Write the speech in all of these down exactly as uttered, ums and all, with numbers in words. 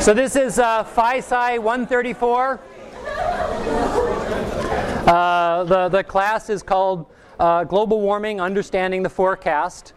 So this is uh, Phi Psi one thirty-four. Uh, the, the class is called uh, Global Warming, Understanding the Forecast.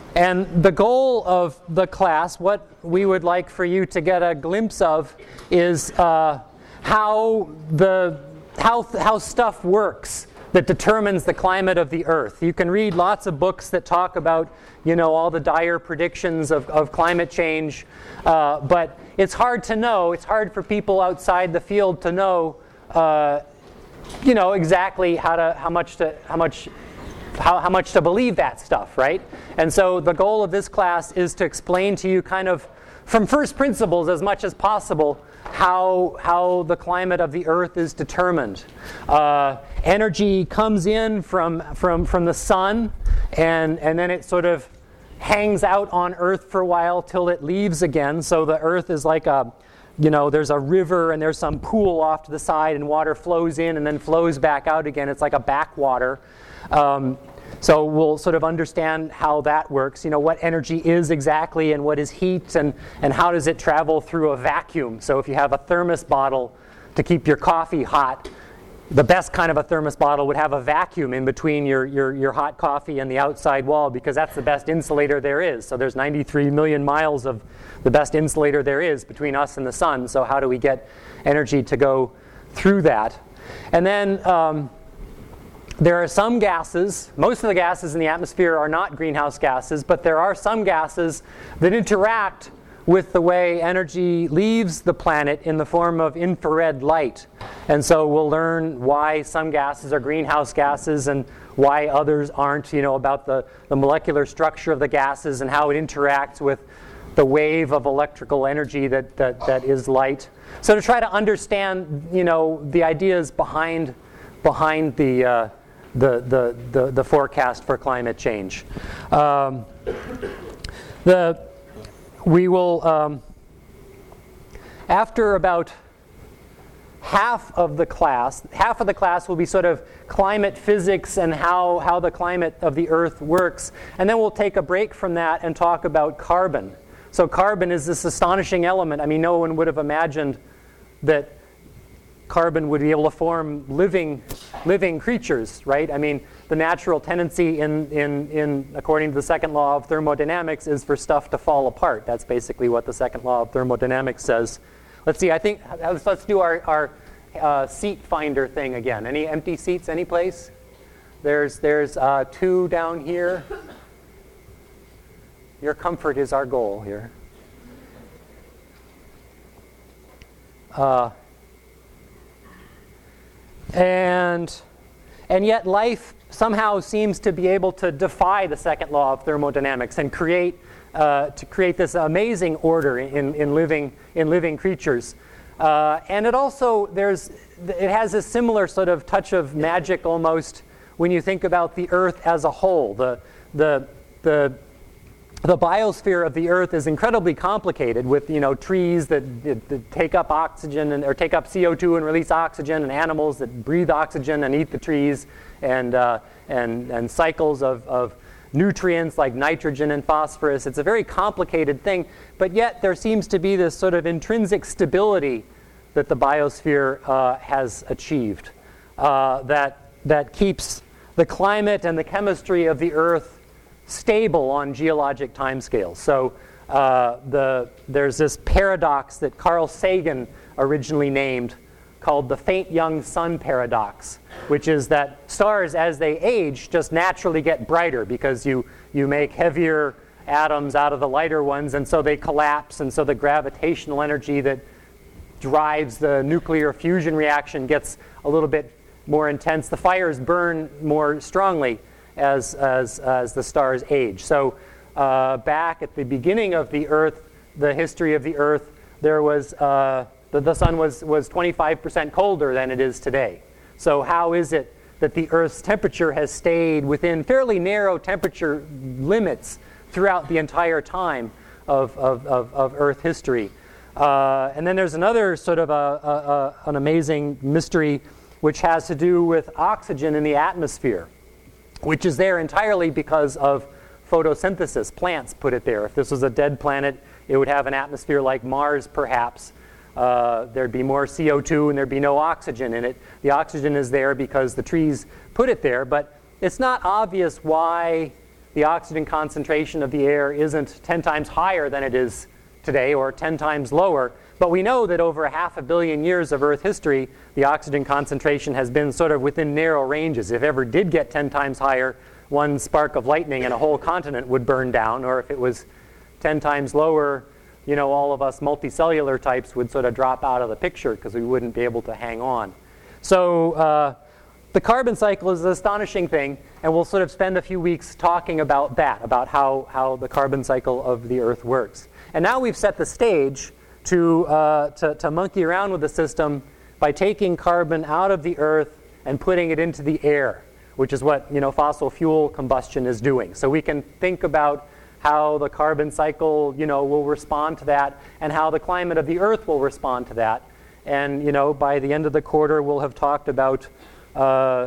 And the goal of the class, what we would like for you to get a glimpse of, is uh, how the how how stuff works that determines the climate of the Earth. You can read lots of books that talk about, you know, all the dire predictions of, of climate change, uh, but it's hard to know. It's hard for people outside the field to know, uh, you know, exactly how to how much to how much. How, how much to believe that stuff, right? And so the goal of this class is to explain to you kind of from first principles as much as possible how, how the climate of the Earth is determined. Uh, energy comes in from, from, from the sun, and, and then it sort of hangs out on Earth for a while till it leaves again. So the Earth is like a, you know, there's a river and there's some pool off to the side and water flows in and then flows back out again. It's like a backwater. Um, so we'll sort of understand how that works, you know, what energy is exactly and what is heat and, and how does it travel through a vacuum. So if you have a thermos bottle to keep your coffee hot, the best kind of a thermos bottle would have a vacuum in between your, your, your hot coffee and the outside wall, because that's the best insulator there is. So there's ninety-three million miles of the best insulator there is between us and the sun. So how do we get energy to go through that? And then um, there are some gases, most of the gases in the atmosphere are not greenhouse gases, but there are some gases that interact with the way energy leaves the planet in the form of infrared light. And so we'll learn why some gases are greenhouse gases and why others aren't, you know, about the, the molecular structure of the gases and how it interacts with the wave of electrical energy that, that, that is light. So to try to understand, you know, the ideas behind, behind the, uh, the, the, the, the forecast for climate change. Um, the, we will, um, after about half of the class, half of the class will be sort of climate physics and how, how the climate of the Earth works. And then we'll take a break from that and talk about carbon. So carbon is this astonishing element. I mean, no one would have imagined that carbon would be able to form living, living creatures, right? I mean, the natural tendency in, in, in, according to the second law of thermodynamics, is for stuff to fall apart. That's basically what the second law of thermodynamics says. Let's see, I think, let's, let's do our, our uh, seat finder thing again. Any empty seats, any place? There's, there's uh, two down here. Your comfort is our goal here. Uh, and, and yet life somehow seems to be able to defy the second law of thermodynamics and create, uh, to create this amazing order in, in, living, in living creatures. Uh, and it also, there's, it has a similar sort of touch of magic almost when you think about the Earth as a whole. The, the, the, The biosphere of the Earth is incredibly complicated with, you know, trees that, that, that take up oxygen and or take up C O two and release oxygen, and animals that breathe oxygen and eat the trees, and uh, and and cycles of, of nutrients like nitrogen and phosphorus. It's a very complicated thing, but yet there seems to be this sort of intrinsic stability that the biosphere uh, has achieved uh, that that keeps the climate and the chemistry of the Earth stable on geologic timescales. So uh, the, there's this paradox that Carl Sagan originally named called the faint young sun paradox, which is that stars, as they age, just naturally get brighter because you, you make heavier atoms out of the lighter ones, and so they collapse, and so the gravitational energy that drives the nuclear fusion reaction gets a little bit more intense. The fires burn more strongly As, as, as the stars age. So uh, back at the beginning of the Earth, the history of the Earth, there was uh, the, the sun was, was twenty-five percent colder than it is today. So how is it that the Earth's temperature has stayed within fairly narrow temperature limits throughout the entire time of, of, of, of Earth history? Uh, and then there's another sort of a, a, a, an amazing mystery which has to do with oxygen in the atmosphere, which is there entirely because of photosynthesis. Plants put it there. If this was a dead planet, it would have an atmosphere like Mars, perhaps. Uh, there'd be more C O two and there'd be no oxygen in it. The oxygen is there because the trees put it there, but it's not obvious why the oxygen concentration of the air isn't ten times higher than it is today or ten times lower. But we know that over a half a billion years of Earth history, the oxygen concentration has been sort of within narrow ranges. If it ever did get ten times higher, one spark of lightning and a whole continent would burn down, or if it was ten times lower, you know, all of us multicellular types would sort of drop out of the picture because we wouldn't be able to hang on. So uh, the carbon cycle is an astonishing thing, and we'll sort of spend a few weeks talking about that, about how, how the carbon cycle of the Earth works. And now we've set the stage to, uh, to, to monkey around with the system by taking carbon out of the Earth and putting it into the air, which is what, you know, fossil fuel combustion is doing. So we can think about how the carbon cycle, you know, will respond to that, and how the climate of the Earth will respond to that. And, you know, by the end of the quarter, we'll have talked about uh,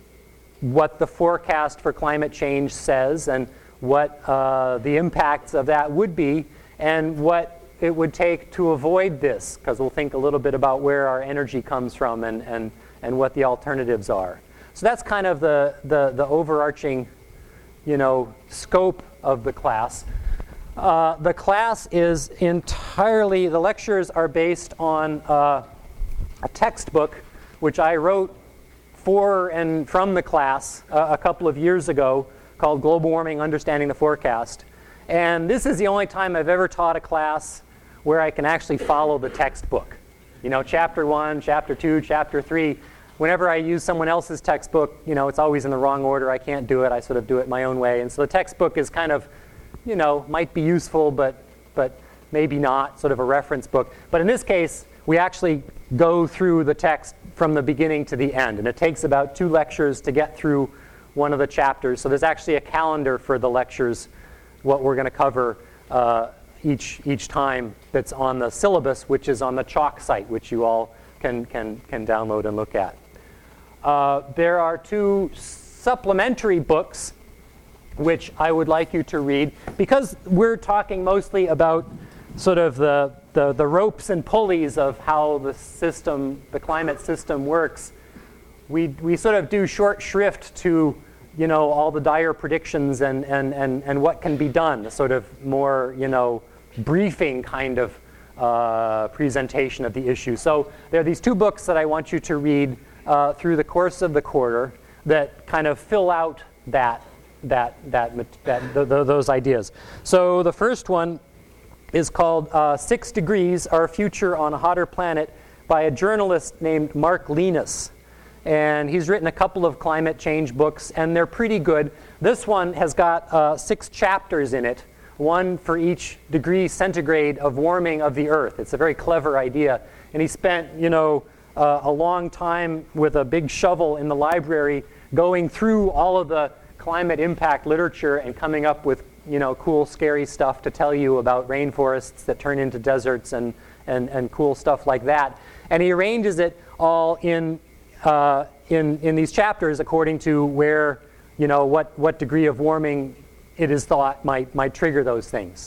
what the forecast for climate change says, and what uh, the impacts of that would be, and what it would take to avoid this, because we'll think a little bit about where our energy comes from and, and, and what the alternatives are. So that's kind of the, the, the overarching, you know, scope of the class. Uh, the class is entirely, the lectures are based on uh, a textbook which I wrote for and from the class uh, a couple of years ago, called Global Warming, Understanding the Forecast. And this is the only time I've ever taught a class where I can actually follow the textbook. You know, chapter one, chapter two, chapter three. Whenever I use someone else's textbook, you know, it's always in the wrong order. I can't do it. I sort of do it my own way. And so the textbook is kind of, you know, might be useful, but, but maybe not, sort of a reference book. But in this case, we actually go through the text from the beginning to the end. And it takes about two lectures to get through one of the chapters. So there's actually a calendar for the lectures, what we're going to cover uh, each, each time, that's on the syllabus, which is on the Chalk site, which you all can, can, can download and look at. Uh, there are two supplementary books which I would like you to read, because we're talking mostly about sort of the, the, the ropes and pulleys of how the system, the climate system works. We, we sort of do short shrift to, you know, all the dire predictions and, and, and, and what can be done, the sort of more, you know, briefing kind of uh, presentation of the issue. So there are these two books that I want you to read uh, through the course of the quarter that kind of fill out that, that, that, that th th those ideas. So the first one is called uh, Six Degrees, Our Future on a Hotter Planet, by a journalist named Mark Linus. And he's written a couple of climate change books, and they're pretty good. This one has got uh, six chapters in it, one for each degree centigrade of warming of the Earth. It's a very clever idea. And he spent, you know, uh, a long time with a big shovel in the library going through all of the climate impact literature and coming up with, you know, cool, scary stuff to tell you about rainforests that turn into deserts and, and, and cool stuff like that. And he arranges it all in Uh, in, in these chapters according to where, you know, what, what degree of warming it is thought might, might trigger those things.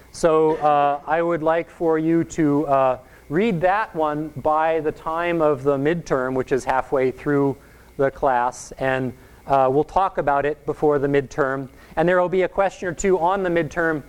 So uh, I would like for you to uh, read that one by the time of the midterm, which is halfway through the class, and uh, we'll talk about it before the midterm. And there will be a question or two on the midterm,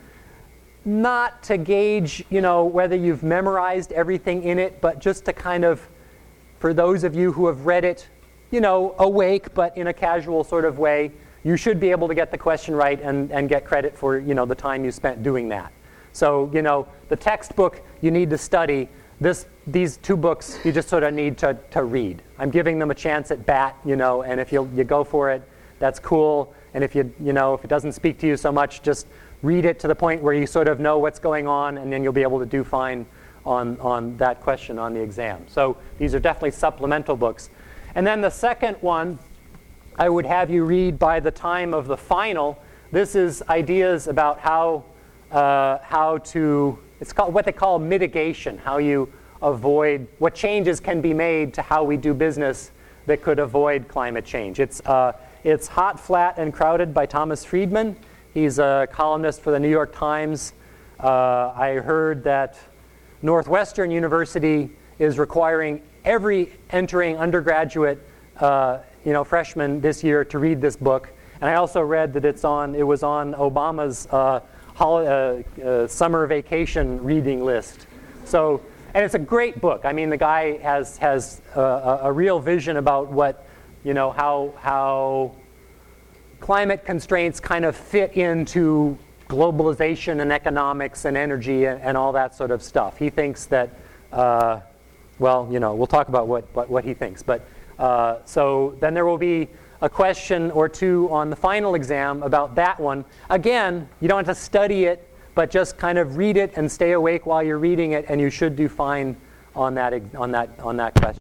not to gauge, you know, whether you've memorized everything in it, but just to kind of, for those of you who have read it, you know, awake, but in a casual sort of way, you should be able to get the question right and, and get credit for, you know, the time you spent doing that. So, you know, the textbook you need to study. This, these two books you just sort of need to, to read. I'm giving them a chance at bat, you know, and if you you go for it, that's cool. And if you, you know, if it doesn't speak to you so much, just read it to the point where you sort of know what's going on, and then you'll be able to do fine on, on that question on the exam. So these are definitely supplemental books. And then the second one, I would have you read by the time of the final. This is ideas about how, uh, how to, it's called what they call mitigation, how you avoid, what changes can be made to how we do business that could avoid climate change. It's, uh, it's Hot, Flat, and Crowded by Thomas Friedman. He's a columnist for the New York Times. Uh, I heard that Northwestern University is requiring every entering undergraduate uh, you know, freshman this year to read this book. And I also read that it's on, it was on Obama's uh, hol- uh, uh, summer vacation reading list. So, and it's a great book. I mean, the guy has, has uh, a, a real vision about what, you know, how, how climate constraints kind of fit into globalization and economics and energy and, and all that sort of stuff. He thinks that, uh, well, you know, we'll talk about what, what, what he thinks. But uh, so then there will be a question or two on the final exam about that one. Again, you don't have to study it, but just kind of read it and stay awake while you're reading it, and you should do fine on that, on that, on that question.